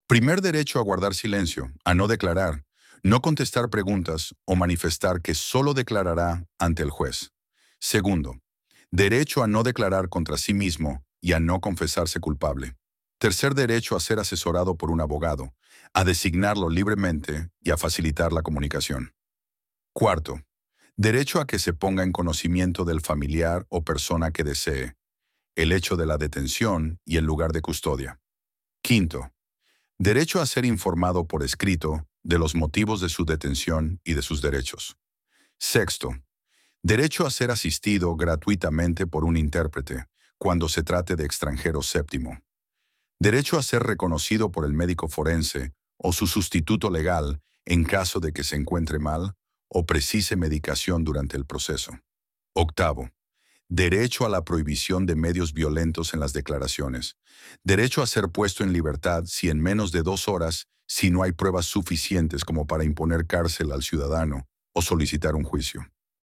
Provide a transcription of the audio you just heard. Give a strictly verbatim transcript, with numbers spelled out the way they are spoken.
Primer derecho a guardar silencio, a no declarar, no contestar preguntas o manifestar que solo declarará ante el juez. Segundo, derecho a no declarar contra sí mismo y a no confesarse culpable. Tercer derecho a ser asesorado por un abogado, a designarlo libremente y a facilitar la comunicación. Cuarto, derecho a que se ponga en conocimiento del familiar o persona que desee, el hecho de la detención y el lugar de custodia. Quinto, derecho a ser informado por escrito de los motivos de su detención y de sus derechos. Sexto, derecho a ser asistido gratuitamente por un intérprete cuando se trate de extranjero. Séptimo, derecho a ser reconocido por el médico forense o su sustituto legal en caso de que se encuentre mal o precise medicación durante el proceso. Octavo, derecho a la prohibición de medios violentos en las declaraciones. Derecho a ser puesto en libertad si en menos de dos horas, si no hay pruebas suficientes como para imponer cárcel al ciudadano o solicitar un juicio.